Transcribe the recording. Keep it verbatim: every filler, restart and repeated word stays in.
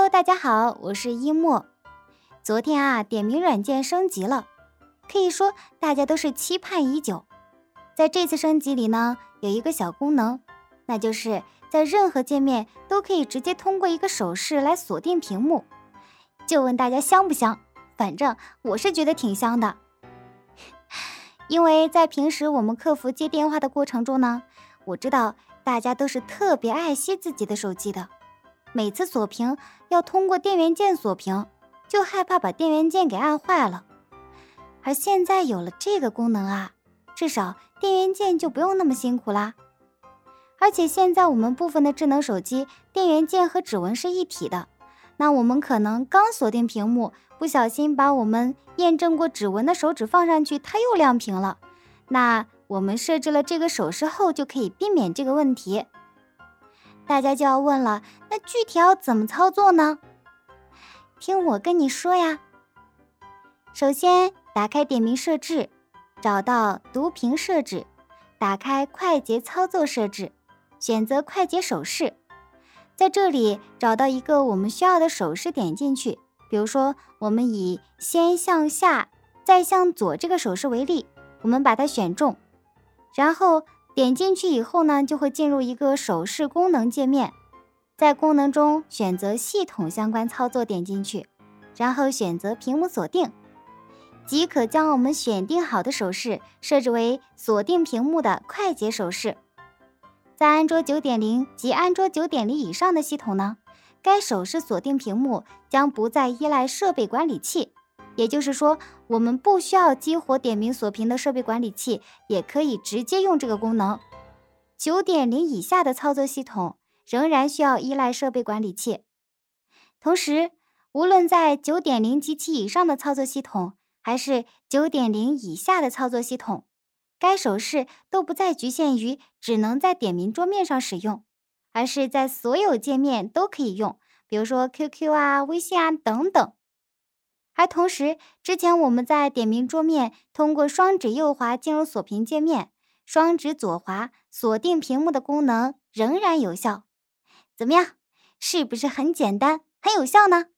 Hello， 大家好，我是一墨。昨天啊，点名软件升级了，可以说大家都是期盼已久。在这次升级里呢，有一个小功能，那就是在任何界面都可以直接通过一个手势来锁定屏幕。就问大家香不香？反正我是觉得挺香的。因为在平时我们客服接电话的过程中呢，我知道大家都是特别爱惜自己的手机的。每次锁屏要通过电源键锁屏，就害怕把电源键给按坏了。而现在有了这个功能啊，至少电源键就不用那么辛苦啦。而且现在我们部分的智能手机电源键和指纹是一体的，那我们可能刚锁定屏幕，不小心把我们验证过指纹的手指放上去，它又亮屏了。那我们设置了这个手势后，就可以避免这个问题。大家就要问了，那具体要怎么操作呢？听我跟你说呀。首先打开点名设置，找到读屏设置，打开快捷操作设置，选择快捷手势。在这里找到一个我们需要的手势，点进去。比如说我们以先向下再向左这个手势为例，我们把它选中，然后点进去以后呢，就会进入一个手势功能界面。在功能中选择系统相关操作，点进去，然后选择屏幕锁定，即可将我们选定好的手势设置为锁定屏幕的快捷手势。在安卓 九点零 及安卓 九点零 以上的系统呢，该手势锁定屏幕将不再依赖设备管理器，也就是说，我们不需要激活点名锁屏的设备管理器，也可以直接用这个功能。九点零 以下的操作系统仍然需要依赖设备管理器。同时，无论在 九点零 及其以上的操作系统，还是 九点零 以下的操作系统，该手势都不再局限于只能在点名桌面上使用，而是在所有界面都可以用，比如说 Q Q 啊、微信啊等等。而同时，之前我们在点名桌面通过双指右滑进入锁屏界面，双指左滑锁定屏幕的功能仍然有效。怎么样？是不是很简单、很有效呢？